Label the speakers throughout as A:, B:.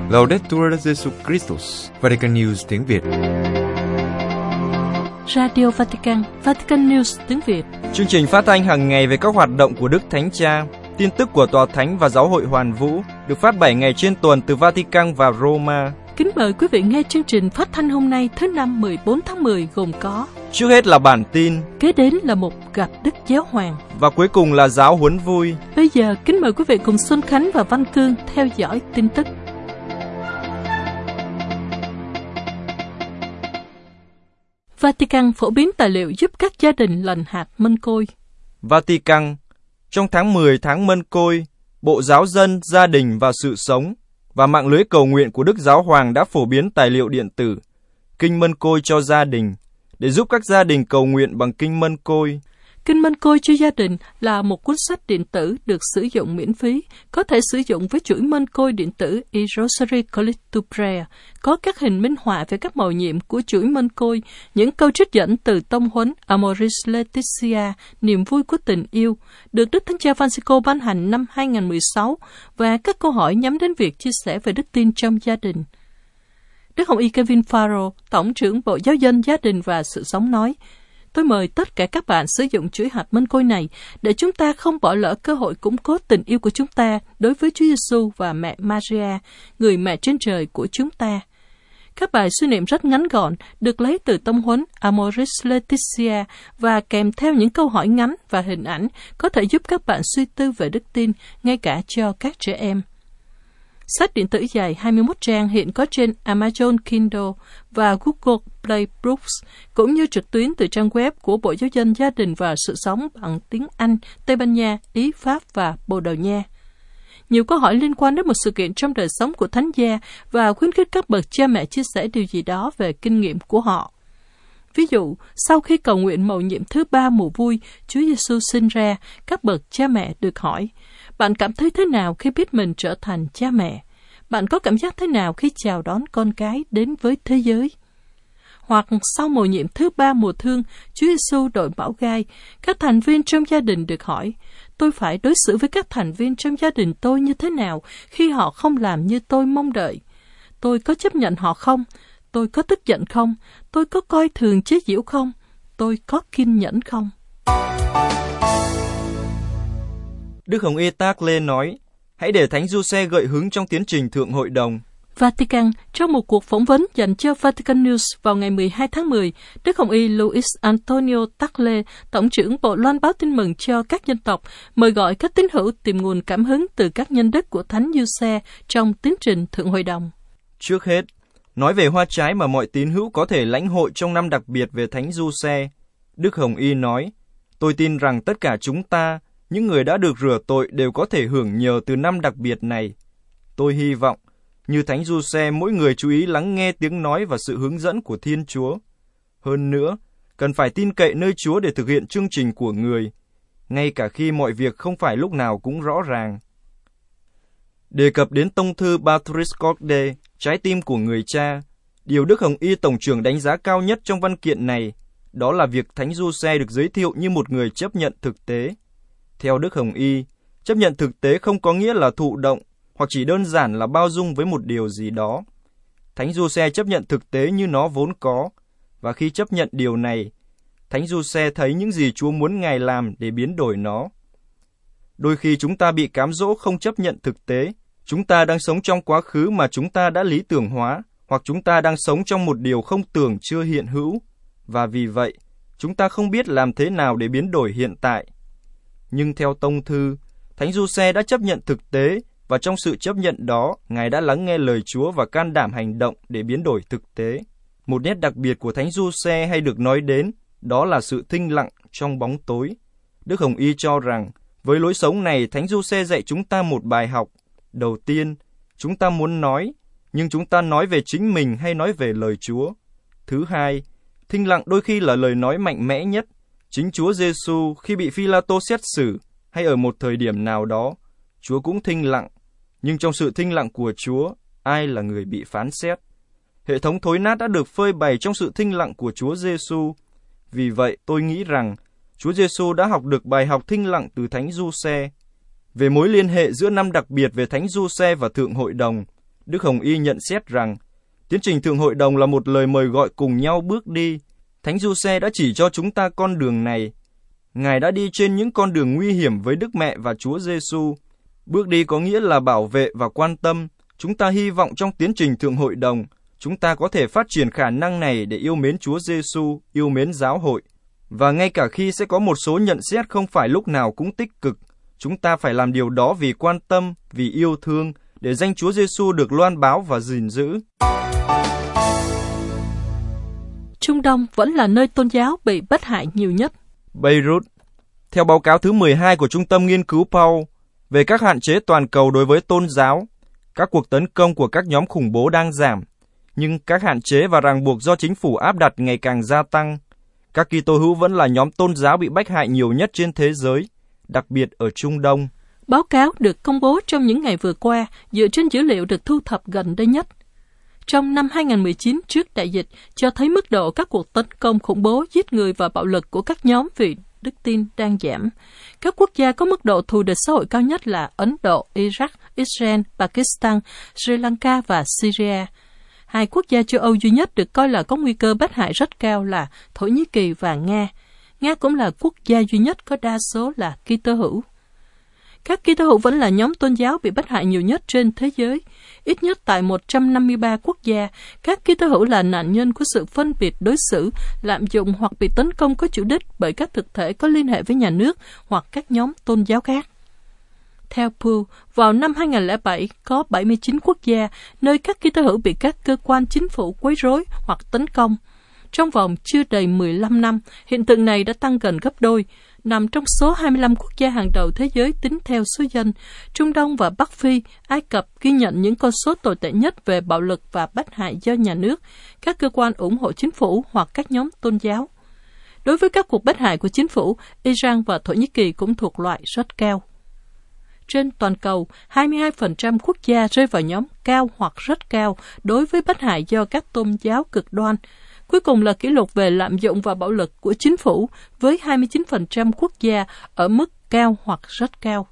A: Laudetur Jesus Christus, Vatican News tiếng Việt.
B: Radio Vatican, Vatican News tiếng Việt.
C: Chương trình phát thanh hàng ngày về các hoạt động của Đức Thánh Cha, tin tức của Tòa Thánh và Giáo hội Hoàn Vũ, được phát 7 ngày trên tuần từ Vatican và Roma.
B: Kính mời quý vị nghe chương trình phát thanh hôm nay thứ Năm 14 tháng 10 gồm có:
C: trước hết là bản tin,
B: kế đến là một gặp Đức Giáo Hoàng,
C: và cuối cùng là giáo huấn vui.
B: Bây giờ kính mời quý vị cùng Xuân Khánh và Văn Cương theo dõi tin tức. Vatican phổ biến tài liệu giúp các gia đình lành hạt mân côi.
C: Vatican, trong tháng 10 tháng mân côi, Bộ Giáo dân, Gia đình và Sự sống và mạng lưới cầu nguyện của Đức Giáo Hoàng đã phổ biến tài liệu điện tử Kinh Mân Côi cho gia đình để giúp các gia đình cầu nguyện bằng Kinh Mân Côi.
B: Kinh Mân Côi cho gia đình là một cuốn sách điện tử được sử dụng miễn phí, có thể sử dụng với chuỗi Mân Côi điện tử e-Rosary Collect to Prayer, có các hình minh họa về các mầu nhiệm của chuỗi Mân Côi, những câu trích dẫn từ tông huấn Amoris Laetitia, niềm vui của tình yêu, được Đức Thánh Cha Francisco ban hành năm 2016, và các câu hỏi nhắm đến việc chia sẻ về đức tin trong gia đình. Đức Hồng Y Kevin Farrell, Tổng trưởng Bộ Giáo dân, Gia đình và Sự sống nói: "Tôi mời tất cả các bạn sử dụng chuỗi hạt mân côi này để chúng ta không bỏ lỡ cơ hội củng cố tình yêu của chúng ta đối với Chúa Giêsu và mẹ Maria, người mẹ trên trời của chúng ta." Các bài suy niệm rất ngắn gọn, được lấy từ tông huấn Amoris Laetitia và kèm theo những câu hỏi ngắn và hình ảnh có thể giúp các bạn suy tư về đức tin, ngay cả cho các trẻ em. Sách điện tử dài 21 trang hiện có trên Amazon Kindle và Google Play Books, cũng như trực tuyến từ trang web của Bộ Giáo dân, Gia đình và Sự sống bằng tiếng Anh, Tây Ban Nha, Ý, Pháp và Bồ Đào Nha. Nhiều câu hỏi liên quan đến một sự kiện trong đời sống của thánh gia và khuyến khích các bậc cha mẹ chia sẻ điều gì đó về kinh nghiệm của họ. Ví dụ, sau khi cầu nguyện mầu nhiệm thứ 3 mùa vui Chúa Giêsu sinh ra, các bậc cha mẹ được hỏi: bạn cảm thấy thế nào khi biết mình trở thành cha mẹ? Bạn có cảm giác thế nào khi chào đón con cái đến với thế giới? Hoặc sau mầu nhiệm thứ 3 mùa thương Chúa Giêsu đội mão gai, các thành viên trong gia đình được hỏi: tôi phải đối xử với các thành viên trong gia đình tôi như thế nào khi họ không làm như tôi mong đợi? Tôi có chấp nhận họ không? Tôi có tức giận không? Tôi có coi thường chế giễu không? Tôi có kiên nhẫn không?
C: Đức Hồng Y Tagle nói: hãy để Thánh Giuse gợi hứng trong tiến trình Thượng Hội đồng.
B: Vatican, trong một cuộc phỏng vấn dành cho Vatican News vào ngày 12 tháng 10, Đức Hồng Y Luis Antonio Tagle, Tổng trưởng Bộ Loan báo tin mừng cho các dân tộc, mời gọi các tín hữu tìm nguồn cảm hứng từ các nhân đức của Thánh Giuse trong tiến trình Thượng Hội đồng.
C: Trước hết, nói về hoa trái mà mọi tín hữu có thể lãnh hội trong năm đặc biệt về Thánh Giuse, Đức Hồng Y nói: tôi tin rằng tất cả chúng ta, những người đã được rửa tội, đều có thể hưởng nhờ từ năm đặc biệt này. Tôi hy vọng, như Thánh Giuse, mỗi người chú ý lắng nghe tiếng nói và sự hướng dẫn của Thiên Chúa. Hơn nữa, cần phải tin cậy nơi Chúa để thực hiện chương trình của người, ngay cả khi mọi việc không phải lúc nào cũng rõ ràng. Đề cập đến tông thư Patris Corde, trái tim của người cha, điều Đức Hồng Y Tổng trưởng đánh giá cao nhất trong văn kiện này, đó là việc Thánh Giuse được giới thiệu như một người chấp nhận thực tế. Theo Đức Hồng Y, chấp nhận thực tế không có nghĩa là thụ động, hoặc chỉ đơn giản là bao dung với một điều gì đó. Thánh Giuse chấp nhận thực tế như nó vốn có, và khi chấp nhận điều này, Thánh Giuse thấy những gì Chúa muốn Ngài làm để biến đổi nó. Đôi khi chúng ta bị cám dỗ không chấp nhận thực tế. Chúng ta đang sống trong quá khứ mà chúng ta đã lý tưởng hóa, hoặc chúng ta đang sống trong một điều không tưởng chưa hiện hữu, và vì vậy, chúng ta không biết làm thế nào để biến đổi hiện tại. Nhưng theo tông thư, Thánh Giuse đã chấp nhận thực tế, và trong sự chấp nhận đó, Ngài đã lắng nghe lời Chúa và can đảm hành động để biến đổi thực tế. Một nét đặc biệt của Thánh Giuse hay được nói đến, đó là sự thinh lặng trong bóng tối. Đức Hồng Y cho rằng, với lối sống này, Thánh Giuse dạy chúng ta một bài học. Đầu tiên, chúng ta muốn nói, nhưng chúng ta nói về chính mình hay nói về lời Chúa? Thứ hai, thinh lặng đôi khi là lời nói mạnh mẽ nhất. Chính Chúa Giêsu khi bị Phi-la-tô xét xử hay ở một thời điểm nào đó, Chúa cũng thinh lặng. Nhưng trong sự thinh lặng của Chúa, ai là người bị phán xét? Hệ thống thối nát đã được phơi bày trong sự thinh lặng của Chúa Giêsu. Vì vậy, tôi nghĩ rằng Chúa Giêsu đã học được bài học thinh lặng từ Thánh Giuse. Về mối liên hệ giữa năm đặc biệt về Thánh Giuse và Thượng Hội đồng, Đức Hồng Y nhận xét rằng, tiến trình Thượng Hội đồng là một lời mời gọi cùng nhau bước đi. Thánh Giuse đã chỉ cho chúng ta con đường này. Ngài đã đi trên những con đường nguy hiểm với Đức Mẹ và Chúa Giêsu. Bước đi có nghĩa là bảo vệ và quan tâm. Chúng ta hy vọng trong tiến trình Thượng Hội đồng, chúng ta có thể phát triển khả năng này để yêu mến Chúa Giêsu, yêu mến giáo hội. Và ngay cả khi sẽ có một số nhận xét không phải lúc nào cũng tích cực, chúng ta phải làm điều đó vì quan tâm, vì yêu thương, để danh Chúa Giêsu được loan báo và gìn giữ.
B: Trung Đông vẫn là nơi tôn giáo bị bắt hại nhiều nhất.
C: Beirut. Theo báo cáo thứ 12 của Trung tâm Nghiên cứu Paul về các hạn chế toàn cầu đối với tôn giáo, các cuộc tấn công của các nhóm khủng bố đang giảm, nhưng các hạn chế và ràng buộc do chính phủ áp đặt ngày càng gia tăng. Các Kitô hữu vẫn là nhóm tôn giáo bị bách hại nhiều nhất trên thế giới, đặc biệt ở Trung Đông.
B: Báo cáo được công bố trong những ngày vừa qua dựa trên dữ liệu được thu thập gần đây nhất. Trong năm 2019 trước đại dịch, cho thấy mức độ các cuộc tấn công khủng bố, giết người và bạo lực của các nhóm vì đức tin đang giảm. Các quốc gia có mức độ thù địch xã hội cao nhất là Ấn Độ, Iraq, Israel, Pakistan, Sri Lanka và Syria. Hai quốc gia châu Âu duy nhất được coi là có nguy cơ bắt hại rất cao là Thổ Nhĩ Kỳ và Nga. Nga cũng là quốc gia duy nhất có đa số là Kitô hữu. Các Kitô hữu vẫn là nhóm tôn giáo bị bắt hại nhiều nhất trên thế giới. Ít nhất tại 153 quốc gia, các Kitô hữu là nạn nhân của sự phân biệt đối xử, lạm dụng hoặc bị tấn công có chủ đích bởi các thực thể có liên hệ với nhà nước hoặc các nhóm tôn giáo khác. Theo Pew, vào năm 2007, có 79 quốc gia nơi các Kitô hữu bị các cơ quan chính phủ quấy rối hoặc tấn công. Trong vòng chưa đầy 15 năm, hiện tượng này đã tăng gần gấp đôi, nằm trong số 25 quốc gia hàng đầu thế giới tính theo số dân. Trung Đông và Bắc Phi, Ai Cập ghi nhận những con số tồi tệ nhất về bạo lực và bắt hại do nhà nước, các cơ quan ủng hộ chính phủ hoặc các nhóm tôn giáo. Đối với các cuộc bắt hại của chính phủ, Iran và Thổ Nhĩ Kỳ cũng thuộc loại rất cao. Trên toàn cầu, 22% quốc gia rơi vào nhóm cao hoặc rất cao đối với bắt hại do các tôn giáo cực đoan. Cuối cùng là kỷ lục về lạm dụng và bạo lực của chính phủ với 29% quốc gia ở mức cao hoặc rất cao.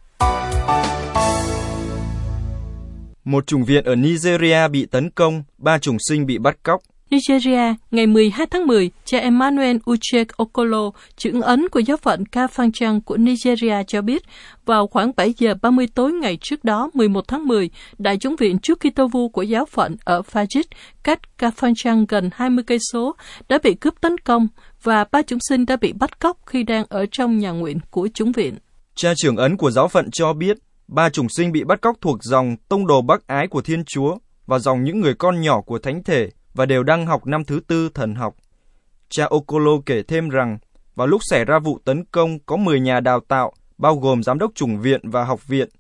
C: Một chủng viện ở Nigeria bị tấn công, 3 chủng sinh bị bắt cóc.
B: Nigeria, ngày 12 tháng 10, cha Emmanuel Uche Okolo, trưởng ấn của giáo phận Kafanchan của Nigeria cho biết, vào khoảng 7 giờ 30 tối ngày trước đó, 11 tháng 10, Đại chúng viện Chúa Kitô Vu của giáo phận ở Fajit, cách Kafanchan gần 20 cây số, đã bị cướp tấn công và 3 chủng sinh đã bị bắt cóc khi đang ở trong nhà nguyện của chúng viện.
C: Cha trưởng ấn của giáo phận cho biết, 3 chủng sinh bị bắt cóc thuộc dòng tông đồ bác ái của Thiên Chúa và dòng những người con nhỏ của Thánh Thể, và đều đang học năm thứ 4 thần học. Cha Okolo kể thêm rằng, vào lúc xảy ra vụ tấn công, có 10 nhà đào tạo, bao gồm giám đốc chủng viện và học viện,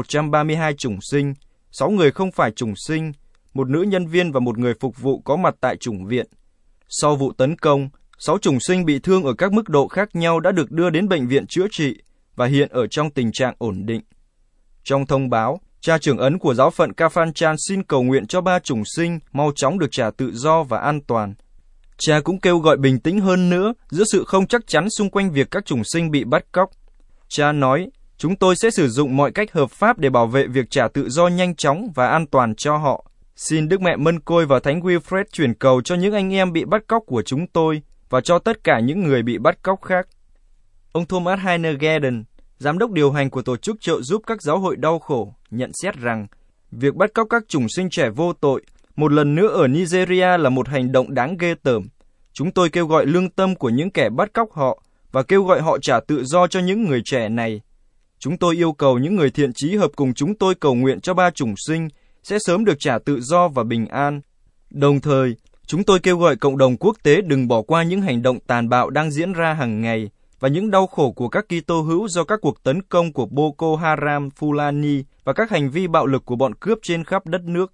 C: 132 chủng sinh, 6 người không phải chủng sinh, một nữ nhân viên và một người phục vụ có mặt tại chủng viện. Sau vụ tấn công, 6 chủng sinh bị thương ở các mức độ khác nhau đã được đưa đến bệnh viện chữa trị và hiện ở trong tình trạng ổn định. Trong thông báo, cha trưởng ấn của giáo phận Kafanchan xin cầu nguyện cho 3 chủng sinh mau chóng được trả tự do và an toàn. Cha cũng kêu gọi bình tĩnh hơn nữa giữa sự không chắc chắn xung quanh việc các chủng sinh bị bắt cóc. Cha nói, chúng tôi sẽ sử dụng mọi cách hợp pháp để bảo vệ việc trả tự do nhanh chóng và an toàn cho họ. Xin Đức Mẹ Mân Côi và Thánh Wilfred chuyển cầu cho những anh em bị bắt cóc của chúng tôi và cho tất cả những người bị bắt cóc khác. Ông Thomas Heinergarten, giám đốc điều hành của tổ chức trợ giúp các giáo hội đau khổ, nhận xét rằng việc bắt cóc các chủng sinh trẻ vô tội một lần nữa ở Nigeria là một hành động đáng ghê tởm. Chúng tôi kêu gọi lương tâm của những kẻ bắt cóc họ và kêu gọi họ trả tự do cho những người trẻ này. Chúng tôi yêu cầu những người thiện chí hợp cùng chúng tôi cầu nguyện cho 3 chủng sinh sẽ sớm được trả tự do và bình an. Đồng thời, chúng tôi kêu gọi cộng đồng quốc tế đừng bỏ qua những hành động tàn bạo đang diễn ra hàng ngày và những đau khổ của các Kitô hữu do các cuộc tấn công của Boko Haram, Fulani và các hành vi bạo lực của bọn cướp trên khắp đất nước.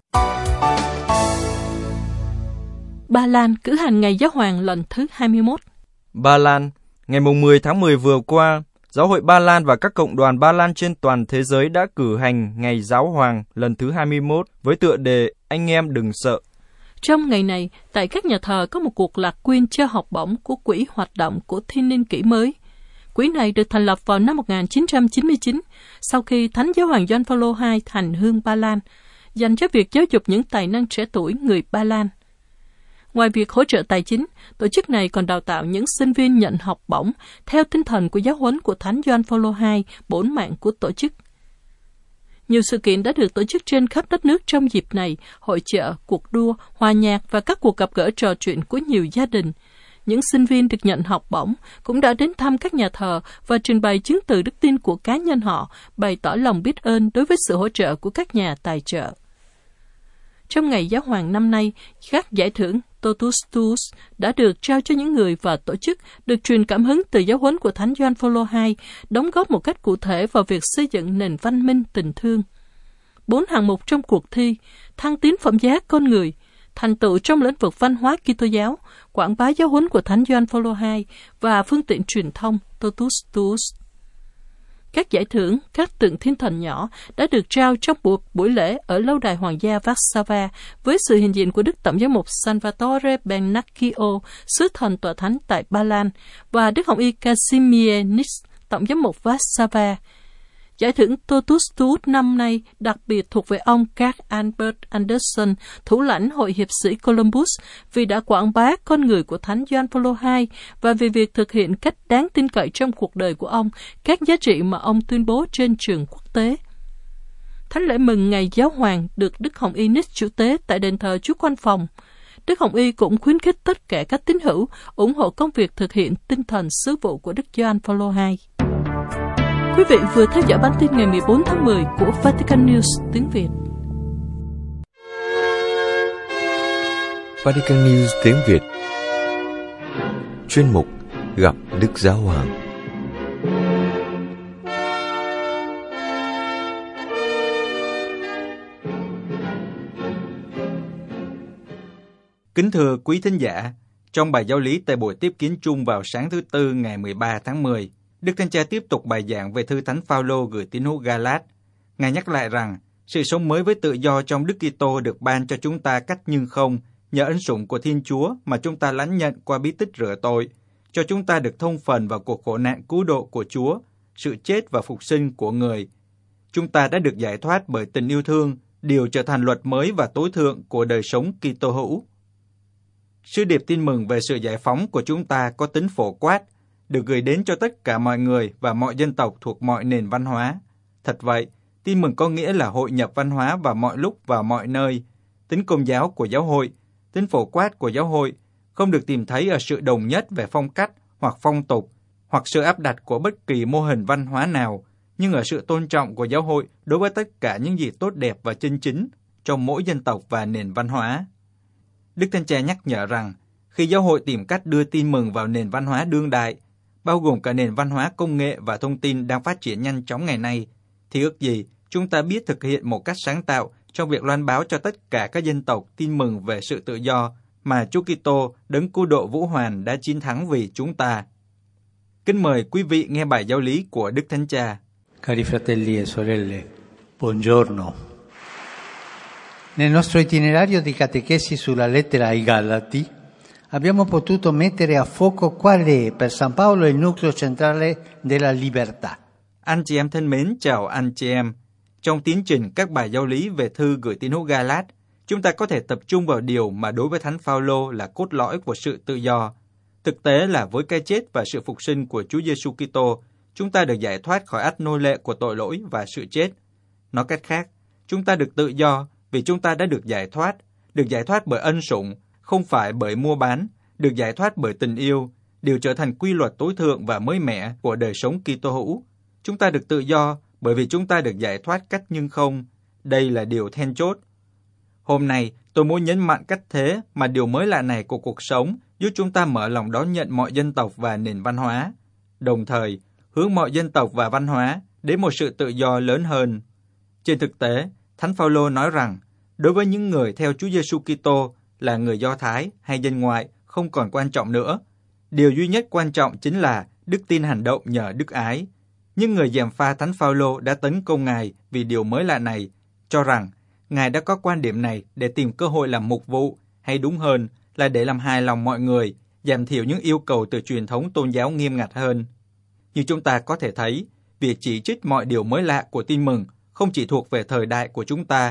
B: Ba Lan cử hành ngày giáo hoàng lần thứ 21.
C: Ba Lan, ngày 10 tháng 10 vừa qua, Giáo hội Ba Lan và các cộng đoàn Ba Lan trên toàn thế giới đã cử hành ngày giáo hoàng lần thứ 21 với tựa đề Anh em đừng sợ.
B: Trong ngày này, tại các nhà thờ có một cuộc lạc quyên cho học bổng của Quỹ Hoạt động của Thiên niên kỷ mới. Quỹ này được thành lập vào năm 1999, sau khi Thánh Giáo hoàng Gioan Phaolô II hành hương Ba Lan. dành cho việc giáo dục những tài năng trẻ tuổi người Ba Lan. Ngoài việc hỗ trợ tài chính, tổ chức này còn đào tạo những sinh viên nhận học bổng theo tinh thần của giáo huấn của Thánh Gioan Phaolô II, bổn mạng của tổ chức. Nhiều sự kiện đã được tổ chức trên khắp đất nước trong dịp này, hội chợ, cuộc đua, hòa nhạc và các cuộc gặp gỡ trò chuyện của nhiều gia đình. Những sinh viên được nhận học bổng cũng đã đến thăm các nhà thờ và trình bày chứng từ đức tin của cá nhân họ, bày tỏ lòng biết ơn đối với sự hỗ trợ của các nhà tài trợ. Trong ngày Giáo hoàng năm nay, các giải thưởng Totus Tuus đã được trao cho những người và tổ chức được truyền cảm hứng từ giáo huấn của Thánh Gioan Phaolô II, đóng góp một cách cụ thể vào việc xây dựng nền văn minh tình thương. 4 hạng mục trong cuộc thi: thăng tiến phẩm giá con người, thành tựu trong lĩnh vực văn hóa Kitô giáo, quảng bá giáo huấn của Thánh Gioan Phaolô II và phương tiện truyền thông Totus Tuus. Các giải thưởng, các tượng thiên thần nhỏ đã được trao trong buổi lễ ở lâu đài hoàng gia Warsaw với sự hiện diện của Đức Tổng giám mục Salvatore Bernacchio, sứ thần tọa thánh tại Ba Lan, và Đức Hồng y Casimir Nix, Tổng giám mục Warsaw. Giải thưởng Totus Tuus năm nay đặc biệt thuộc về ông Karl Albert Anderson, thủ lãnh Hội hiệp sĩ Columbus, vì đã quảng bá con người của Thánh Gioan Phaolô II và vì việc thực hiện cách đáng tin cậy trong cuộc đời của ông các giá trị mà ông tuyên bố trên trường quốc tế. Thánh lễ mừng ngày Giáo hoàng được Đức Hồng y Nix chủ tế tại đền thờ Chúa Quan Phòng. Đức Hồng y cũng khuyến khích tất cả các tín hữu ủng hộ công việc thực hiện tinh thần sứ vụ của Đức Gioan Phaolô II. Quý vị vừa theo dõi bản tin ngày 14 tháng 10 của Vatican News tiếng Việt.
A: Vatican News tiếng Việt. Chuyên mục Gặp Đức Giáo Hoàng.
D: Kính thưa quý thính giả, trong bài giáo lý tại buổi tiếp kiến chung vào sáng thứ Tư ngày 13 tháng 10, Đức Thánh Cha tiếp tục bài giảng về thư Thánh Phaolô gửi tín hữu Ga-lát. Ngài nhắc lại rằng, sự sống mới với tự do trong Đức Kitô được ban cho chúng ta cách nhưng không, nhờ ân sủng của Thiên Chúa mà chúng ta lãnh nhận qua bí tích rửa tội, cho chúng ta được thông phần vào cuộc khổ nạn cứu độ của Chúa, sự chết và phục sinh của Người. Chúng ta đã được giải thoát bởi tình yêu thương, điều trở thành luật mới và tối thượng của đời sống Kitô hữu. Sứ điệp tin mừng về sự giải phóng của chúng ta có tính phổ quát, được gửi đến cho tất cả mọi người và mọi dân tộc thuộc mọi nền văn hóa. Thật vậy, tin mừng có nghĩa là hội nhập văn hóa vào mọi lúc và mọi nơi. Tính công giáo của giáo hội, tính phổ quát của giáo hội không được tìm thấy ở sự đồng nhất về phong cách hoặc phong tục, hoặc sự áp đặt của bất kỳ mô hình văn hóa nào, nhưng ở sự tôn trọng của giáo hội đối với tất cả những gì tốt đẹp và chân chính trong mỗi dân tộc và nền văn hóa. Đức Thánh Cha nhắc nhở rằng, khi giáo hội tìm cách đưa tin mừng vào nền văn hóa đương đại, bao gồm cả nền văn hóa công nghệ và thông tin đang phát triển nhanh chóng ngày nay, thì ước gì chúng ta biết thực hiện một cách sáng tạo trong việc loan báo cho tất cả các dân tộc tin mừng về sự tự do mà Chúa Kitô, đấng cứu độ vũ hoàn đã chiến thắng vì chúng ta. Kính mời quý vị nghe bài giáo lý của Đức Thánh Cha.
E: Cari fratelli e sorelle, buongiorno. Nel nostro itinerario di catechesi sulla lettera ai Galati, abbiamo potuto mettere a fuoco qual è per San Paolo il nucleo centrale della libertà.
D: Anh chị em thân mến, chào anh chị em. Trong tiến trình các bài giáo lý về thư gửi tín hữu Ga-lát, chúng ta có thể tập trung vào điều mà đối với Thánh Phaolô là cốt lõi của sự tự do. Thực tế là với cái chết và sự phục sinh của Chúa Giêsu Kitô, chúng ta được giải thoát khỏi ách nô lệ của tội lỗi và sự chết. Nói cách khác, chúng ta được tự do vì chúng ta đã được giải thoát bởi ân sủng, không phải bởi mua bán, được giải thoát bởi tình yêu, điều trở thành quy luật tối thượng và mới mẻ của đời sống Kitô hữu. Chúng ta được tự do bởi vì chúng ta được giải thoát cách nhưng không. Đây là điều then chốt. Hôm nay, tôi muốn nhấn mạnh cách thế mà điều mới lạ này của cuộc sống giúp chúng ta mở lòng đón nhận mọi dân tộc và nền văn hóa, đồng thời hướng mọi dân tộc và văn hóa đến một sự tự do lớn hơn. Trên thực tế, Thánh Phaolô nói rằng, đối với những người theo Chúa Giêsu Kitô là người Do Thái hay dân ngoại không còn quan trọng nữa. Điều duy nhất quan trọng chính là đức tin hành động nhờ đức ái. Nhưng người gièm pha Thánh Phaolô đã tấn công Ngài vì điều mới lạ này, cho rằng Ngài đã có quan điểm này để tìm cơ hội làm mục vụ, hay đúng hơn là để làm hài lòng mọi người, giảm thiểu những yêu cầu từ truyền thống tôn giáo nghiêm ngặt hơn. Như chúng ta có thể thấy, việc chỉ trích mọi điều mới lạ của tin mừng không chỉ thuộc về thời đại của chúng ta,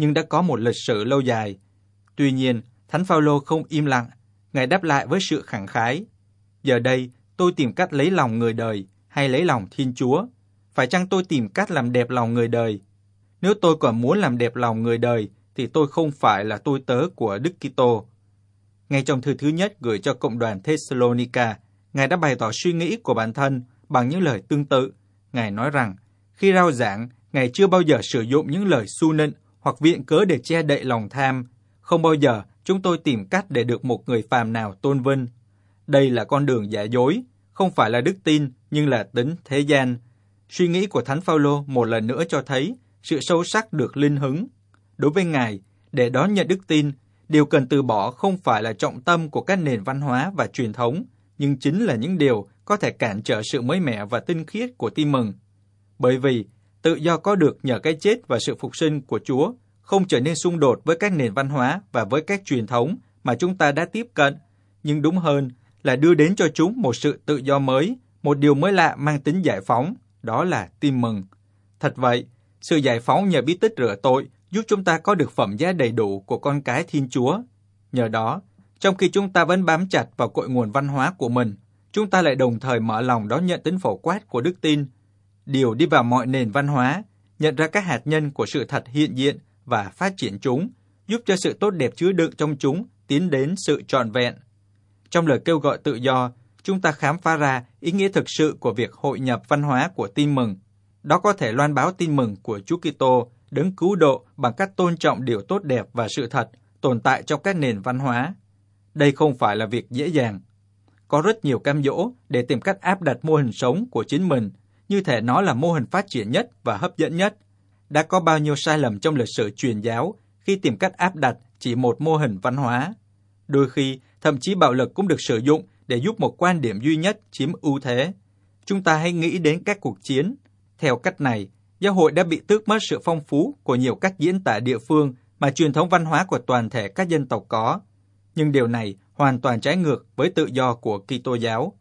D: nhưng đã có một lịch sử lâu dài. Tuy nhiên, Thánh Phaolô không im lặng, Ngài đáp lại với sự khẳng khái. Giờ đây, tôi tìm cách lấy lòng người đời hay lấy lòng Thiên Chúa? Phải chăng tôi tìm cách làm đẹp lòng người đời? Nếu tôi còn muốn làm đẹp lòng người đời, thì tôi không phải là tôi tớ của Đức Kitô. Ngay trong thư thứ nhất gửi cho cộng đoàn Thessalonica, Ngài đã bày tỏ suy nghĩ của bản thân bằng những lời tương tự. Ngài nói rằng, khi rao giảng, Ngài chưa bao giờ sử dụng những lời xu nịnh hoặc viện cớ để che đậy lòng tham. Không bao giờ chúng tôi tìm cách để được một người phàm nào tôn vinh. Đây là con đường giả dối, không phải là đức tin, nhưng là tính thế gian. Suy nghĩ của Thánh Phaolô một lần nữa cho thấy sự sâu sắc được linh hứng. Đối với Ngài, để đón nhận đức tin, điều cần từ bỏ không phải là trọng tâm của các nền văn hóa và truyền thống, nhưng chính là những điều có thể cản trở sự mới mẻ và tinh khiết của tin mừng. Bởi vì, tự do có được nhờ cái chết và sự phục sinh của Chúa không trở nên xung đột với các nền văn hóa và với các truyền thống mà chúng ta đã tiếp cận, nhưng đúng hơn là đưa đến cho chúng một sự tự do mới, một điều mới lạ mang tính giải phóng, đó là tin mừng. Thật vậy, sự giải phóng nhờ bí tích rửa tội giúp chúng ta có được phẩm giá đầy đủ của con cái Thiên Chúa. Nhờ đó, trong khi chúng ta vẫn bám chặt vào cội nguồn văn hóa của mình, chúng ta lại đồng thời mở lòng đón nhận tính phổ quát của đức tin. Điều đi vào mọi nền văn hóa, nhận ra các hạt nhân của sự thật hiện diện và phát triển chúng, giúp cho sự tốt đẹp chứa đựng trong chúng tiến đến sự trọn vẹn. Trong lời kêu gọi tự do, chúng ta khám phá ra ý nghĩa thực sự của việc hội nhập văn hóa của tin mừng. Đó có thể loan báo tin mừng của Chúa Kitô, đấng cứu độ bằng cách tôn trọng điều tốt đẹp và sự thật tồn tại trong các nền văn hóa. Đây không phải là việc dễ dàng. Có rất nhiều cam dỗ để tìm cách áp đặt mô hình sống của chính mình, như thể nó là mô hình phát triển nhất và hấp dẫn nhất. Đã có bao nhiêu sai lầm trong lịch sử truyền giáo khi tìm cách áp đặt chỉ một mô hình văn hóa. Đôi khi, thậm chí bạo lực cũng được sử dụng để giúp một quan điểm duy nhất chiếm ưu thế. Chúng ta hãy nghĩ đến các cuộc chiến. Theo cách này, giáo hội đã bị tước mất sự phong phú của nhiều cách diễn tả địa phương mà truyền thống văn hóa của toàn thể các dân tộc có. Nhưng điều này hoàn toàn trái ngược với tự do của Kitô giáo.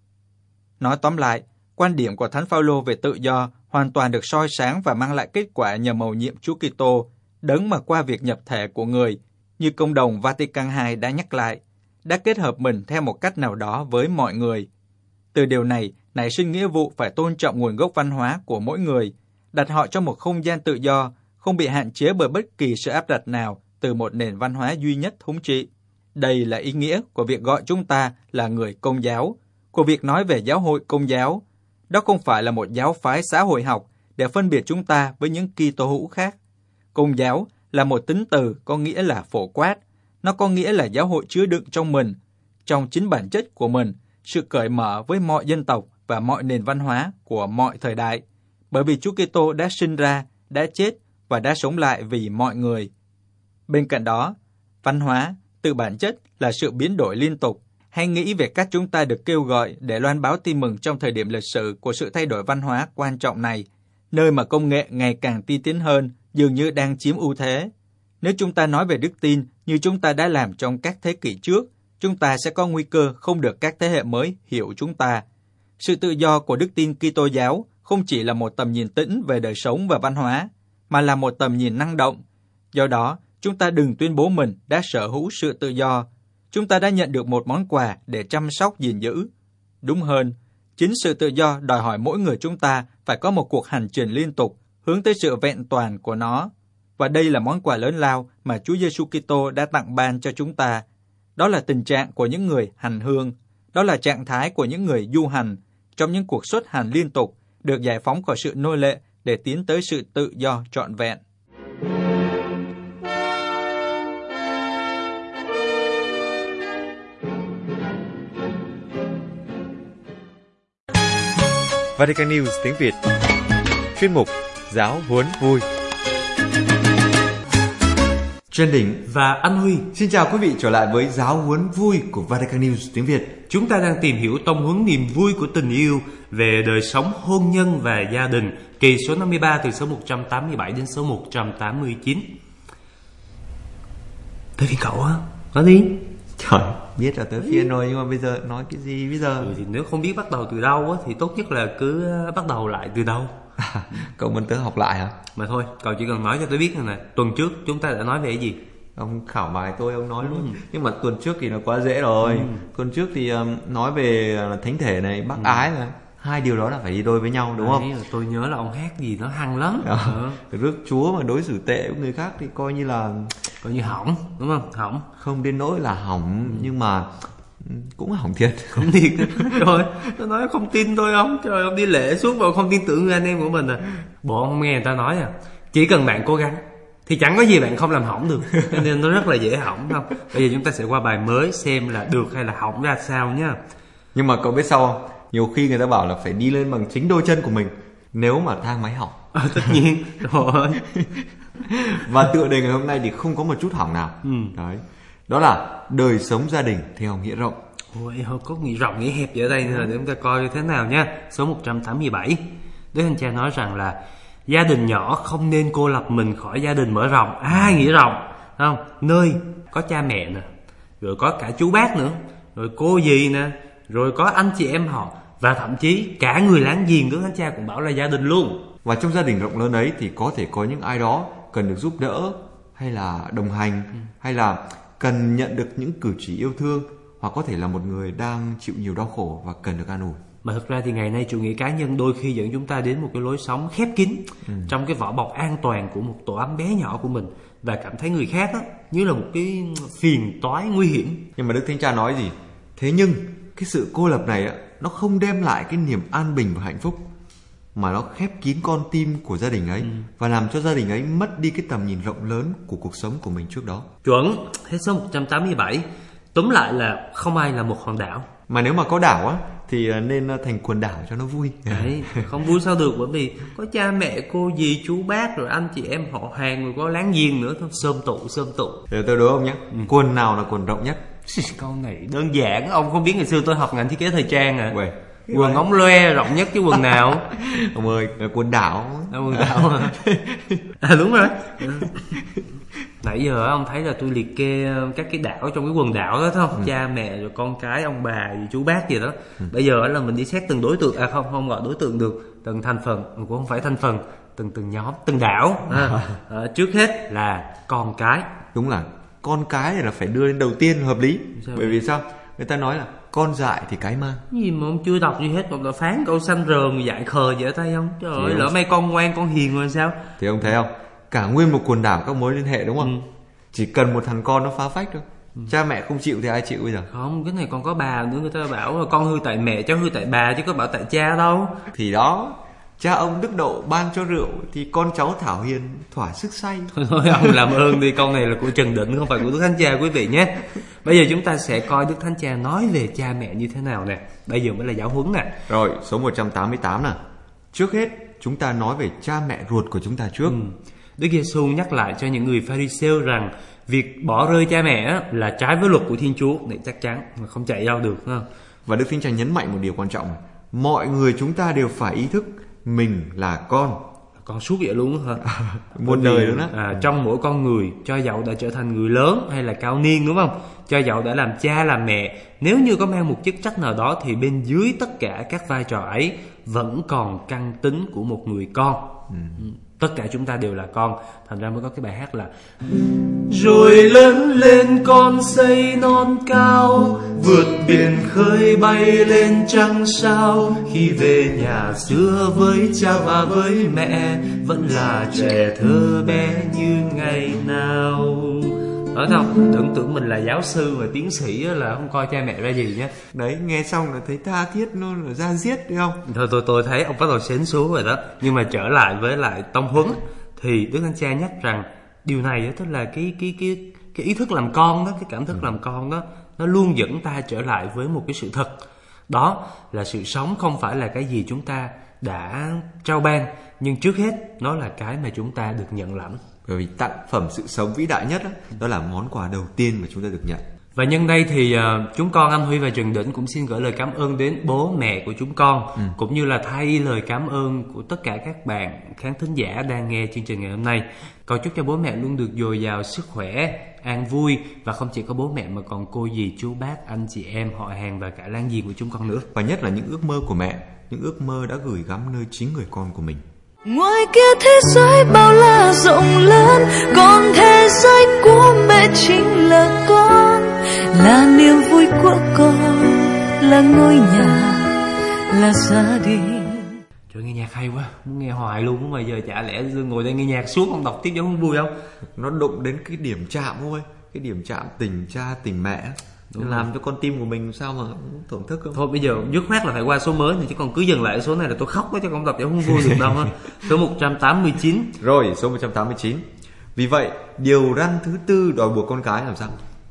D: Nói tóm lại, quan điểm của Thánh Phaolô về tự do hoàn toàn được soi sáng và mang lại kết quả nhờ mầu nhiệm Chúa Kitô, đấng mà qua việc nhập thể của người, như Công đồng Vatican II đã nhắc lại, đã kết hợp mình theo một cách nào đó với mọi người. Từ điều này nảy sinh nghĩa vụ phải tôn trọng nguồn gốc văn hóa của mỗi người, đặt họ trong một không gian tự do, không bị hạn chế bởi bất kỳ sự áp đặt nào từ một nền văn hóa duy nhất thống trị. Đây là ý nghĩa của việc gọi chúng ta là người Công giáo, của việc nói về giáo hội Công giáo. Đó không phải là một giáo phái xã hội học để phân biệt chúng ta với những Kitô hữu khác. Công giáo là một tính từ có nghĩa là phổ quát. Nó có nghĩa là giáo hội chứa đựng trong mình, trong chính bản chất của mình, sự cởi mở với mọi dân tộc và mọi nền văn hóa của mọi thời đại. Bởi vì Chúa Kitô đã sinh ra, đã chết và đã sống lại vì mọi người. Bên cạnh đó, văn hóa, từ bản chất là sự biến đổi liên tục. Hãy nghĩ về cách chúng ta được kêu gọi để loan báo tin mừng trong thời điểm lịch sử của sự thay đổi văn hóa quan trọng này, nơi mà công nghệ ngày càng tiên tiến hơn dường như đang chiếm ưu thế. Nếu chúng ta nói về đức tin như chúng ta đã làm trong các thế kỷ trước, chúng ta sẽ có nguy cơ không được các thế hệ mới hiểu chúng ta. Sự tự do của đức tin Kitô giáo không chỉ là một tầm nhìn tĩnh về đời sống và văn hóa, mà là một tầm nhìn năng động. Do đó, chúng ta đừng tuyên bố mình đã sở hữu sự tự do. Chúng ta đã nhận được một món quà để chăm sóc gìn giữ. Đúng hơn, chính sự tự do đòi hỏi mỗi người chúng ta phải có một cuộc hành trình liên tục hướng tới sự vẹn toàn của nó. Và đây là món quà lớn lao mà Chúa Giêsu Kitô đã tặng ban cho chúng ta. Đó là tình trạng của những người hành hương. Đó là trạng thái của những người du hành trong những cuộc xuất hành liên tục, được giải phóng khỏi sự nô lệ để tiến tới sự tự do trọn vẹn.
A: Vatican News tiếng Việt. Chuyên mục Giáo huấn vui.
F: Trần Đỉnh và Anh Huy xin chào quý vị trở lại với Giáo huấn vui của Vatican News tiếng Việt.
G: Chúng ta đang tìm hiểu tông huấn niềm vui của tình yêu về đời sống hôn nhân và gia đình, kỳ số 53 từ số 187 đến số 189. Tới phiên cậu á, nói đi.
F: Trời, Biết là tới phiên rồi, nhưng mà bây giờ nói cái gì bây giờ?
G: Thì nếu không biết bắt đầu từ đâu á, thì tốt nhất là cứ bắt đầu lại từ đâu.
F: Cậu muốn tớ học lại hả?
G: Mà thôi, cậu chỉ cần nói cho tôi biết này nè, tuần trước chúng ta đã nói về cái gì?
F: Ông khảo bài tôi, ông nói luôn. Nhưng mà tuần trước thì nó quá dễ rồi. Tuần trước thì nói về thánh thể này, bác ái này. Hai điều đó là phải đi đôi với nhau, đúng không?
G: Tôi nhớ là ông hát gì nó hăng lắm.
F: Rước Chúa mà đối xử tệ với người khác thì coi như
G: hỏng, đúng không? Hỏng.
F: Không đến nỗi là hỏng, nhưng mà cũng hỏng thiệt.
G: Không thiệt. Rồi, tôi nói không tin tôi không? Trời, ông đi lễ suốt mà không tin tưởng người anh em của mình à. Bộ ông không nghe người ta nói à, chỉ cần bạn cố gắng thì chẳng có gì bạn không làm hỏng được. Cho nên nó rất là dễ hỏng, không? Bây giờ chúng ta sẽ qua bài mới xem là được hay là hỏng ra sao nhá.
F: Nhưng mà cậu biết sao không? Nhiều khi người ta bảo là phải đi lên bằng chính đôi chân của mình nếu mà thang máy hỏng.
G: Tất nhiên rồi.
F: Và tựa đề ngày hôm nay thì không có một chút hỏng nào. Đấy. Đó là đời sống gia đình theo nghĩa rộng.
G: Ôi, có nghĩa rộng nghĩa hẹp ở đây nữa, để chúng ta coi thế nào nha. Số 187. Đức Thánh Cha nói rằng là gia đình nhỏ không nên cô lập mình khỏi gia đình mở rộng. Nghĩa rộng, không? Nơi có cha mẹ nè, rồi có cả chú bác nữa, rồi cô dì nè, rồi có anh chị em họ, và thậm chí cả người láng giềng. Đức Thánh Cha cũng bảo là gia đình luôn.
F: Và trong gia đình rộng lớn ấy thì có thể có những ai đó cần được giúp đỡ, hay là đồng hành, hay là cần nhận được những cử chỉ yêu thương, hoặc có thể là một người đang chịu nhiều đau khổ và cần được an ủi.
G: Mà thực ra thì ngày nay chủ nghĩa cá nhân đôi khi dẫn chúng ta đến một cái lối sống khép kín trong cái vỏ bọc an toàn của một tổ ấm bé nhỏ của mình, và cảm thấy người khác á như là một cái phiền toái nguy hiểm.
F: Nhưng mà Đức Thánh Cha nói gì? Thế nhưng cái sự cô lập này á, nó không đem lại cái niềm an bình và hạnh phúc, mà nó khép kín con tim của gia đình ấy và làm cho gia đình ấy mất đi cái tầm nhìn rộng lớn của cuộc sống của mình trước đó.
G: Chuẩn. Hết số 187. Túm lại là không ai là một hòn đảo.
F: Mà nếu mà có đảo á thì nên thành quần đảo cho nó vui.
G: Đấy, không vui sao được, bởi vì có cha mẹ, cô dì, chú bác, rồi anh chị em họ hàng, rồi có láng giềng nữa. Thôi sơm tụ.
F: Để tôi đố ông nhé, quần nào là quần rộng nhất?
G: Câu này đơn giản, ông không biết ngày xưa tôi học ngành thiết kế thời trang à. Quần ống loe rộng nhất chứ quần nào.
F: Ông ơi, quần đảo.
G: Quần đảo à? Đúng rồi. Nãy giờ ông thấy là tôi liệt kê các cái đảo trong cái quần đảo đó, thấy không? Cha mẹ, rồi con cái, ông bà, rồi chú bác gì đó. Bây giờ là mình đi xét từng đối tượng, không gọi đối tượng được, từng thành phần, cũng không phải thành phần, từng nhóm, từng đảo. Trước hết là con cái.
F: Đúng là con cái thì là phải đưa lên đầu tiên, hợp lý. Bởi vì sao? Người ta nói là con dại thì cái mang.
G: Gì mà ông chưa đọc gì hết, ông đã phán câu xanh rờn dại khờ vậy ở tay không? Trời ơi, lỡ mấy con ngoan con hiền rồi sao?
F: Thì ông thấy không, cả nguyên một quần đảo các mối liên hệ, đúng không? Chỉ cần một thằng con nó phá phách thôi, cha mẹ không chịu thì ai chịu bây giờ?
G: Không, cái này còn có bà nữa. Người ta bảo là con hư tại mẹ, cháu hư tại bà, chứ có bảo tại cha đâu.
F: Thì đó, cha ông đức độ ban cho rượu thì con cháu thảo hiền thỏa sức say.
G: Thôi ông làm ơn đi, câu này là của Trần Định, không phải của Đức Thánh Cha quý vị nhé. Bây giờ chúng ta sẽ coi Đức Thánh Cha nói về cha mẹ như thế nào nè. Bây giờ mới là giáo huấn nè.
F: Rồi, số 188 nè. Trước hết chúng ta nói về cha mẹ ruột của chúng ta trước.
G: Đức Giêsu nhắc lại cho những người Pha-ri-sêu rằng việc bỏ rơi cha mẹ là trái với luật của Thiên Chúa. Này chắc chắn mà không chạy đâu được, không?
F: Và Đức Thánh Cha nhấn mạnh một điều quan trọng: mọi người chúng ta đều phải ý thức mình là con
G: suốt vậy luôn hả?
F: Muôn đời luôn á.
G: Trong mỗi con người, cho dẫu đã trở thành người lớn hay là cao niên, đúng không? Cho dẫu đã làm cha làm mẹ, nếu như có mang một chức trách nào đó thì bên dưới tất cả các vai trò ấy vẫn còn căn tính của một người con. Tất cả chúng ta đều là con. Thành ra mới có cái bài hát là rồi lớn lên con xây non cao, vượt biển khơi bay lên trăng sao. Khi về nhà xưa với cha và với mẹ, vẫn là trẻ thơ bé như ngày nào. Nói không? Tưởng tượng mình là giáo sư và tiến sĩ là không coi cha mẹ ra gì nhé.
F: Đấy, nghe xong là thấy tha thiết nó là ra diết, đúng không?
G: Thôi tôi thấy ông bắt đầu xến xuống rồi đó. Nhưng mà trở lại với lại tông huấn thì Đức Thánh Cha nhắc rằng điều này tức là cái ý thức làm con đó, cái cảm thức làm con đó, nó luôn dẫn ta trở lại với một cái sự thật. Đó là sự sống không phải là cái gì chúng ta đã trao ban, nhưng trước hết nó là cái mà chúng ta được nhận lãnh.
F: Bởi vì tặng phẩm sự sống vĩ đại nhất đó là món quà đầu tiên mà chúng ta được nhận.
G: Và nhân đây thì chúng con anh Huy và Trần Đỉnh cũng xin gửi lời cảm ơn đến bố mẹ của chúng con, cũng như là thay lời cảm ơn của tất cả các bạn khán thính giả đang nghe chương trình ngày hôm nay. Cầu chúc cho bố mẹ luôn được dồi dào sức khỏe, an vui, và không chỉ có bố mẹ mà còn cô dì, chú bác, anh chị em, họ hàng và cả láng giềng của chúng con nữa.
F: Và nhất là những ước mơ của mẹ, những ước mơ đã gửi gắm nơi chính người con của mình.
B: Ngoài kia thế giới bao la rộng lớn, còn thế giới của mẹ chính là con, là niềm vui của con, là ngôi nhà, là gia đình.
G: Trời, nghe nhạc hay quá, muốn nghe hoài luôn, mà giờ chả lẽ ngồi đây nghe nhạc xuống không đọc tiếp cho không vui không?
F: Nó đụng đến cái điểm chạm thôi, cái điểm chạm tình cha tình mẹ, làm cho con tim của mình sao mà tổn thức không?
G: Thôi bây giờ dứt khoát là phải qua số mới này, chứ còn cứ dừng lại ở số này là tôi khóc quá, chứ không đọc cho không vui được đâu. Số 189.
F: Rồi, số 189. Vì vậy, điều răn thứ tư đòi buộc con cái làm sao?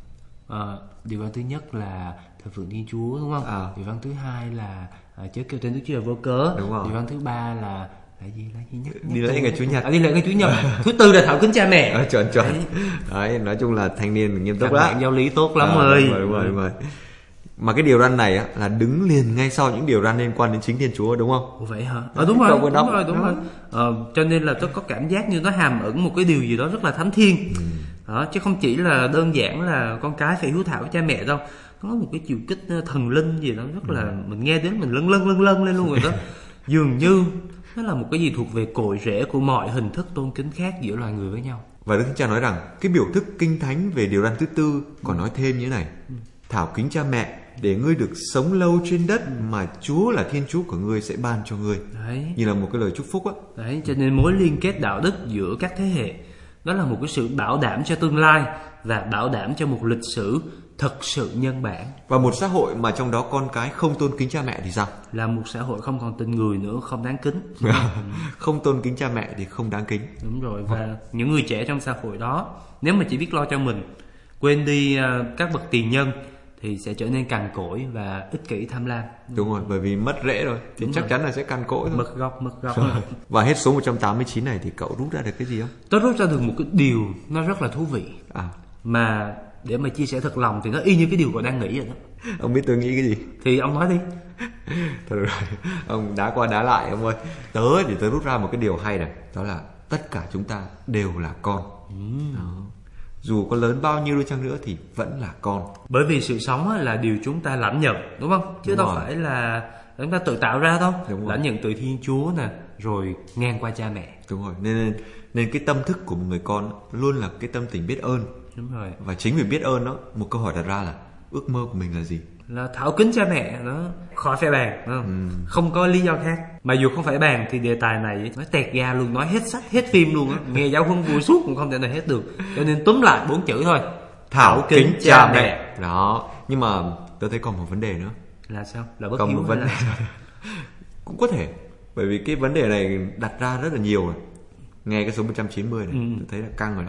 G: Điều răn thứ nhất là thờ phượng Thiên Chúa, đúng không? Điều răn thứ hai là chớ kêu tên Đức Chúa Trời vô cớ. Điều răn thứ ba là gì nhất?
F: Đi lễ ngày Chủ nhật.
G: Đi lễ ngày Chủ nhật. Thứ tư là thảo kính cha mẹ.
F: Chuẩn. Đấy, nói chung là thanh niên nghiêm túc
G: lắm. Giáo lý tốt lắm ơi.
F: Đúng rồi. Mà cái điều răn này á là đứng liền ngay sau những điều răn liên quan đến chính Thiên Chúa, đúng không?
G: Ủa vậy hả? Đúng rồi. Cho nên là tôi có cảm giác như nó hàm ẩn một cái điều gì đó rất là thánh thiêng. Đó, chứ không chỉ là đơn giản là con cái phải hiếu thảo với cha mẹ đâu. Nó có một cái chiều kích thần linh gì đó rất là, mình nghe đến mình lâng lên luôn rồi đó. Dường như nó là một cái gì thuộc về cội rễ của mọi hình thức tôn kính khác giữa loài người với nhau.
F: Và Đức Thánh Cha nói rằng cái biểu thức kinh thánh về điều răn thứ tư còn nói thêm như thế này: thảo kính cha mẹ để ngươi được sống lâu trên đất mà Chúa là Thiên Chúa của ngươi sẽ ban cho ngươi.
G: Đấy.
F: Như là một cái lời chúc phúc á.
G: Đấy, cho nên mối liên kết đạo đức giữa các thế hệ đó là một cái sự bảo đảm cho tương lai và bảo đảm cho một lịch sử thật sự nhân bản. Và
F: một xã hội mà trong đó con cái không tôn kính cha mẹ thì sao?
G: Là một xã hội không còn tin người nữa, không đáng kính.
F: Không tôn kính cha mẹ thì không đáng kính.
G: Đúng rồi. Và những người trẻ trong xã hội đó, nếu mà chỉ biết lo cho mình, quên đi các bậc tiền nhân, thì sẽ trở nên cằn cỗi và ích kỷ tham lam.
F: Đúng rồi, bởi vì mất rễ rồi thì chắc chắn là sẽ cằn cỗi thôi.
G: Mất gốc.
F: Và hết số 189 này thì cậu rút ra được cái gì không?
G: Tôi rút ra được một cái điều nó rất là thú vị. Mà để mà chia sẻ thật lòng thì nó y như cái điều cậu đang nghĩ rồi đó.
F: Ông biết tôi nghĩ cái gì?
G: Thì ông nói đi.
F: Thôi rồi, ông đá qua đá lại ông ơi. Tớ rút ra một cái điều hay này, đó là tất cả chúng ta đều là con. Dù có lớn bao nhiêu đi chăng nữa thì vẫn là con. Bởi
G: vì sự sống là điều chúng ta lãnh nhận, đúng không? Chứ đâu phải là chúng ta tự tạo ra đâu. Lãnh nhận từ Thiên Chúa nè, rồi ngang qua cha mẹ.
F: Đúng rồi, nên cái tâm thức của một người con luôn là cái tâm tình biết ơn.
G: Đúng rồi.
F: Và chính vì biết ơn đó, một câu hỏi đặt ra là ước mơ của mình là gì?
G: Là thảo kính cha mẹ đó, khỏi phải bàn, không? Không có lý do khác. Mà dù không phải bàn thì đề tài này nói tẹt ga luôn, nói hết sách, hết phim luôn á. Nghe giáo huấn vui suốt cũng không thể nào hết được. Cho nên túm lại 4 chữ thôi:
F: thảo kính cha mẹ. Đó, nhưng mà tôi thấy còn một vấn đề nữa.
G: Là sao? Là bất
F: hiếu.
G: Còn một vấn đề
F: cũng có thể, bởi vì cái vấn đề này đặt ra rất là nhiều rồi. Nghe cái số 190 này, tôi thấy là căng rồi đó.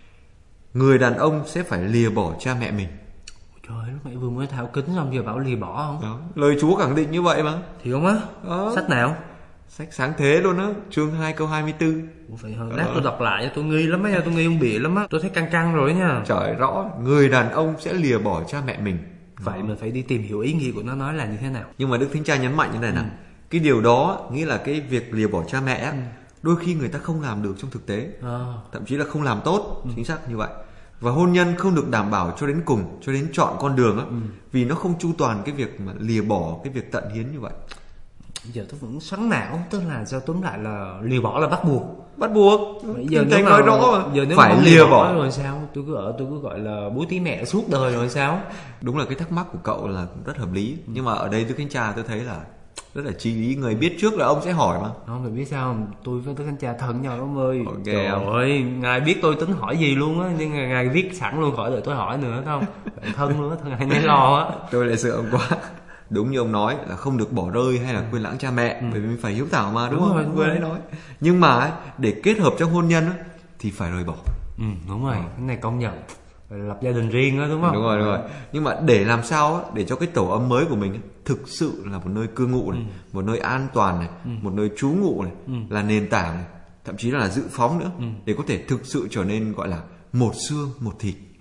F: Người đàn ông sẽ phải lìa bỏ cha mẹ mình.
G: Trời, lúc nãy vừa mới thảo kính xong giờ bảo lìa bỏ không?
F: Đó, lời Chúa khẳng định như vậy mà.
G: Thì không á? Sách nào?
F: Sách Sáng Thế luôn á, chương 2 câu 24.
G: Ủa vậy hả? Lát tôi đọc lại, tôi nghi lắm á, tôi nghi ông bịa lắm á. Tôi thấy căng rồi nha.
F: Trời, rõ, người đàn ông sẽ lìa bỏ cha mẹ mình.
G: Vậy mình phải đi tìm hiểu ý nghĩa của nó nói là như thế nào.
F: Nhưng mà Đức Thánh Cha nhấn mạnh như này nè. Cái điều đó nghĩa là cái việc lìa bỏ cha mẹ á, đôi khi người ta không làm được trong thực tế. Thậm chí là không làm tốt, chính xác như vậy. Và hôn nhân không được đảm bảo cho đến cùng, cho đến chọn con đường á, vì nó không chu toàn cái việc mà lìa bỏ cái việc tận hiến như vậy.
G: Giờ tôi vẫn xoắn não, tức là do túm lại là lìa bỏ là bắt buộc.
F: Bây giờ nếu nói rõ mà.
G: Giờ nếu
F: phải lìa bỏ
G: rồi sao? Tôi cứ gọi là bố tí mẹ suốt đời rồi sao?
F: Đúng là cái thắc mắc của cậu là rất hợp lý, nhưng mà ở đây Đức Thánh Cha tôi thấy là rất là chi lý. Người biết trước là ông sẽ hỏi mà.
G: Không, phải biết sao không? Tôi với Đức Thánh Cha thân nhau lắm ơi.
F: Trời
G: ơi, ngài biết tôi tính hỏi gì luôn á, nhưng ngài viết sẵn luôn, khỏi đợi tôi hỏi nữa không? Bạn thân luôn á, thân ai nấy lo á.
F: Tôi lại sợ ông quá. Đúng như ông nói là không được bỏ rơi hay là quên lãng cha mẹ, bởi vì mình phải hiếu thảo mà, đúng không? Vừa nãy nói. Nhưng mà để kết hợp trong hôn nhân thì phải rời bỏ.
G: Đúng rồi, cái này công nhận. Phải lập gia đình riêng đó, đúng không?
F: Đúng rồi. Nhưng mà để làm sao để cho cái tổ ấm mới của mình thực sự là một nơi cư ngụ này, một nơi an toàn này, một nơi trú ngụ này, là nền tảng này, thậm chí là dự phóng nữa, để có thể thực sự trở nên gọi là một xương một thịt.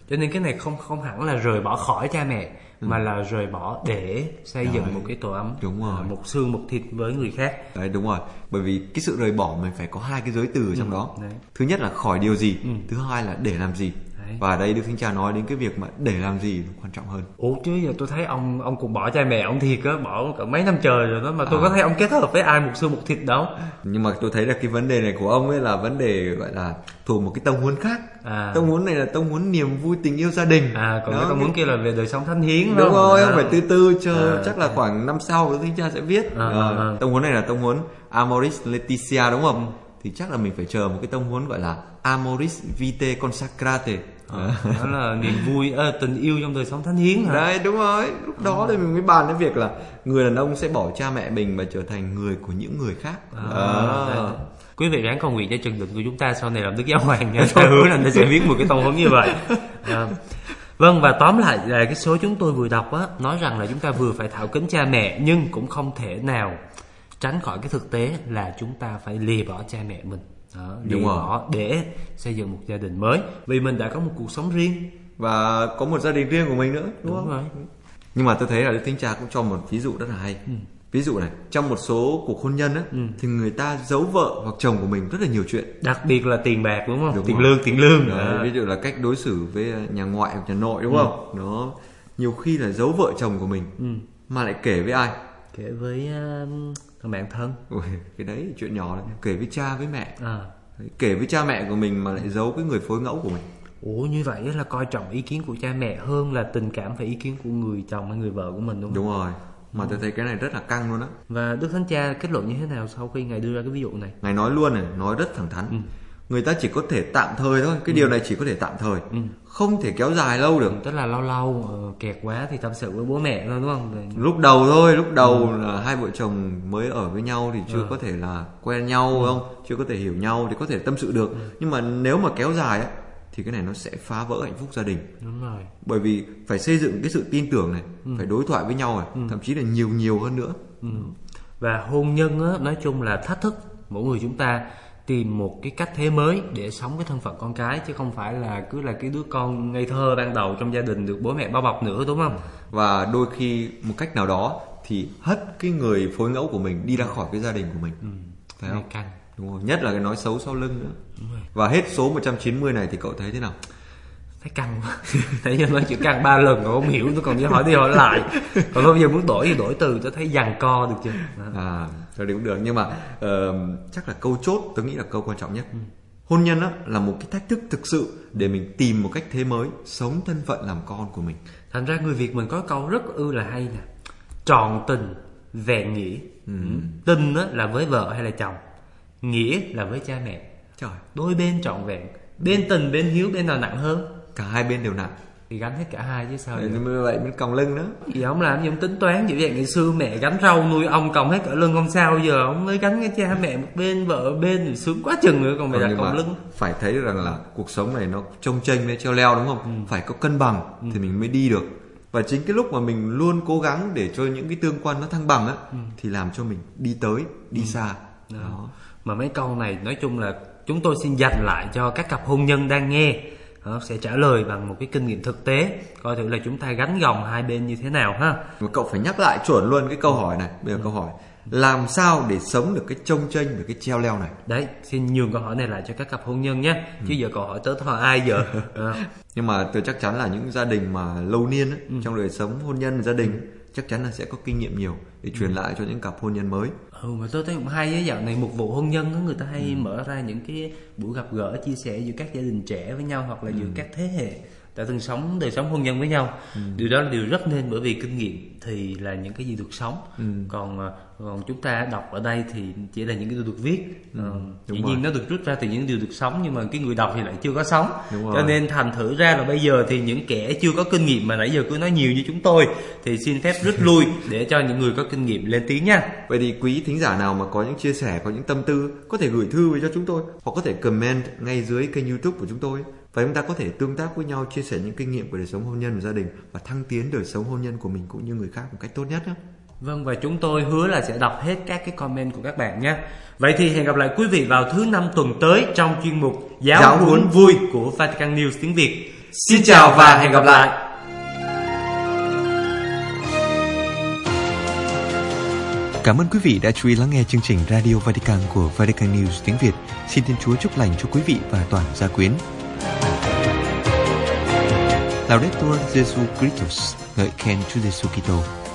G: Cho nên cái này không hẳn là rời bỏ khỏi cha mẹ, mà là rời bỏ để xây dựng một cái tổ ấm,
F: đúng rồi,
G: một xương một thịt với người khác.
F: Đấy, đúng rồi. Bởi vì cái sự rời bỏ mình phải có hai cái giới từ ở trong đó.
G: Đấy.
F: Thứ nhất là khỏi điều gì, thứ hai là để làm gì.
G: Đấy.
F: Và ở đây Đức Thánh Cha nói đến cái việc mà để làm gì quan trọng hơn.
G: Ủa chứ giờ tôi thấy ông cũng bỏ cha mẹ ông thiệt á, bỏ cả mấy năm trời rồi đó, mà tôi có thấy ông kết hợp với ai một xương một thịt đâu.
F: Nhưng mà tôi thấy là cái vấn đề này của ông ấy là vấn đề gọi là thuộc một cái tông huấn khác. Tông huấn này là tông huấn niềm vui tình yêu gia đình.
G: Còn cái tông huấn kia là về đời sống thánh hiến.
F: Đúng rồi, ông phải từ từ chờ, chắc là khoảng năm sau Đức Thánh Cha sẽ viết. Tông huấn này là tông huấn Amoris Laetitia đúng không? Thì chắc là mình phải chờ một cái tông huấn gọi là Amoris Vitae Consacrate.
G: Đó là niềm vui, tình yêu trong đời sống thánh hiến hả?
F: Đấy, đúng rồi. Lúc đó thì mình mới bàn đến việc là người đàn ông sẽ bỏ cha mẹ mình và trở thành người của những người khác.
G: Quý vị ráng cầu nguyện cho Trần Định của chúng ta sau này làm Đức Giáo Hoàng nha. Ta hứa là ta sẽ viết một cái tông huấn như vậy. Vâng, và tóm lại là cái số chúng tôi vừa đọc á, nói rằng là chúng ta vừa phải thảo kính cha mẹ, nhưng cũng không thể nào tránh khỏi cái thực tế là chúng ta phải lìa bỏ cha mẹ mình. Lìa bỏ để xây dựng một gia đình mới, vì mình đã có một cuộc sống riêng
F: và có một gia đình riêng của mình nữa, đúng không?
G: Rồi.
F: Nhưng mà tôi thấy là Đức Thánh Cha cũng cho một ví dụ rất là hay. Ví dụ này, trong một số cuộc hôn nhân á, thì người ta giấu vợ hoặc chồng của mình rất là nhiều chuyện.
G: Đặc biệt là tiền bạc, đúng không?
F: Đúng
G: tiền lương.
F: Đấy, ví dụ là cách đối xử với nhà ngoại hoặc nhà nội, đúng không? Nó nhiều khi là giấu vợ chồng của mình, mà lại kể với ai?
G: Kể với thằng bạn thân.
F: Ui, cái đấy chuyện nhỏ đấy. Kể với cha với mẹ. Kể với cha mẹ của mình mà lại giấu cái người phối ngẫu của mình.
G: Ủa, như vậy là coi trọng ý kiến của cha mẹ hơn là tình cảm và ý kiến của người chồng hay người vợ của mình, đúng không?
F: Đúng rồi. Mà tôi thấy cái này rất là căng luôn á.
G: Và Đức Thánh Cha kết luận như thế nào sau khi Ngài đưa ra cái ví dụ này?
F: Ngài nói luôn này, nói rất thẳng thắn. Người ta chỉ có thể tạm thời thôi. Cái điều này chỉ có thể tạm thời, không thể kéo dài lâu được.
G: Tức là lâu kẹt quá thì tâm sự với bố mẹ thôi, đúng không?
F: Lúc đầu thôi, lúc đầu là hai vợ chồng mới ở với nhau thì chưa có thể là quen nhau, không? Chưa có thể hiểu nhau thì có thể tâm sự được. Nhưng mà nếu mà kéo dài á, thì cái này nó sẽ phá vỡ hạnh phúc gia đình.
G: Đúng rồi.
F: Bởi vì phải xây dựng cái sự tin tưởng này, phải đối thoại với nhau này, thậm chí là nhiều hơn nữa.
G: Và hôn nhân á, nói chung là thách thức mỗi người chúng ta tìm một cái cách thế mới để sống với thân phận con cái, chứ không phải là cứ là cái đứa con ngây thơ ban đầu trong gia đình được bố mẹ bao bọc nữa, đúng không?
F: Và đôi khi một cách nào đó thì hất cái người phối ngẫu của mình đi ra khỏi cái gia đình của mình. Phải không?
G: Căng.
F: Đúng rồi, nhất là cái nói xấu sau lưng nữa. Và hết số 190 này thì cậu thấy thế nào?
G: Thấy căng quá. Thấy như nói chuyện căng 3 lần rồi không hiểu, tôi còn đi hỏi lại. Còn bây giờ muốn đổi thì đổi từ, tôi thấy giằng co được chưa?
F: Thôi thì cũng được, nhưng mà chắc là câu chốt tôi nghĩ là câu quan trọng nhất. Hôn nhân á là một cái thách thức thực sự để mình tìm một cách thế mới sống thân phận làm con của mình.
G: Thành ra người Việt mình có câu rất là hay nè: trọn tình vẹn nghĩa. Tình á là với vợ hay là chồng, nghĩa là với cha mẹ.
F: Trời,
G: đôi bên trọn vẹn, bên tình bên hiếu, bên nào nặng hơn?
F: Cả hai bên đều nặng.
G: Thì gánh hết cả hai chứ sao vậy?
F: Vậy mới còng lưng nữa.
G: Thì ông làm gì ông tính toán vậy? Ngày xưa mẹ gánh rau nuôi ông còng hết cả lưng, không sao, giờ ông mới gánh cái cha mẹ một bên, vợ một bên thì sướng quá chừng nữa, còn mày đặt còng lưng.
F: Phải thấy rằng là cuộc sống này nó chông chênh với treo leo, đúng không? Phải có cân bằng thì mình mới đi được. Và chính cái lúc mà mình luôn cố gắng để cho những cái tương quan nó thăng bằng á, thì làm cho mình đi tới, đi xa. Đó.
G: Mà mấy câu này nói chung là chúng tôi xin dành lại cho các cặp hôn nhân đang nghe. Sẽ trả lời bằng một cái kinh nghiệm thực tế, coi thử là chúng ta gánh gồng hai bên như thế nào ha.
F: Mà cậu phải nhắc lại chuẩn luôn cái câu hỏi này. Bây giờ câu hỏi làm sao để sống được cái chông chênh và cái treo leo này.
G: Đấy, xin nhường câu hỏi này lại cho các cặp hôn nhân nhé. Chứ giờ câu hỏi tới hỏi ai giờ.
F: Nhưng mà tôi chắc chắn là những gia đình mà lâu niên ấy, trong đời sống hôn nhân gia đình chắc chắn là sẽ có kinh nghiệm nhiều để truyền lại cho những cặp hôn nhân mới.
G: Mà tôi thấy cũng hay á, dạo này mục vụ hôn nhân á, người ta hay mở ra những cái buổi gặp gỡ chia sẻ giữa các gia đình trẻ với nhau, hoặc là giữa các thế hệ đã từng sống đời sống hôn nhân với nhau. Điều đó là điều rất nên, bởi vì kinh nghiệm thì là những cái gì được sống, còn chúng ta đọc ở đây thì chỉ là những cái điều được viết. Dĩ nhiên nó được rút ra từ những điều được sống, nhưng mà cái người đọc thì lại chưa có sống. Cho nên thành thử ra là bây giờ thì những kẻ chưa có kinh nghiệm mà nãy giờ cứ nói nhiều như chúng tôi thì xin phép rút lui để cho những người có kinh nghiệm lên tiếng nha.
F: Vậy thì quý thính giả nào mà có những chia sẻ, có những tâm tư có thể gửi thư về cho chúng tôi, hoặc có thể comment ngay dưới kênh YouTube của chúng tôi, và chúng ta có thể tương tác với nhau, chia sẻ những kinh nghiệm của đời sống hôn nhân và gia đình, và thăng tiến đời sống hôn nhân của mình cũng như người khác một cách tốt nhất nhé.
G: Vâng, và chúng tôi hứa là sẽ đọc hết các cái comment của các bạn nhé. Vậy thì hẹn gặp lại quý vị vào thứ 5 tuần tới trong chuyên mục Giáo huấn vui của Vatican News tiếng Việt. Xin chào và hẹn gặp lại.
A: Cảm ơn quý vị đã chú ý lắng nghe chương trình Radio Vatican của Vatican News tiếng Việt. Xin Thiên Chúa chúc lành cho quý vị và toàn gia quyến. Laudetur Jesu Christus, ngợi khen Chúa Giêsu Kitô.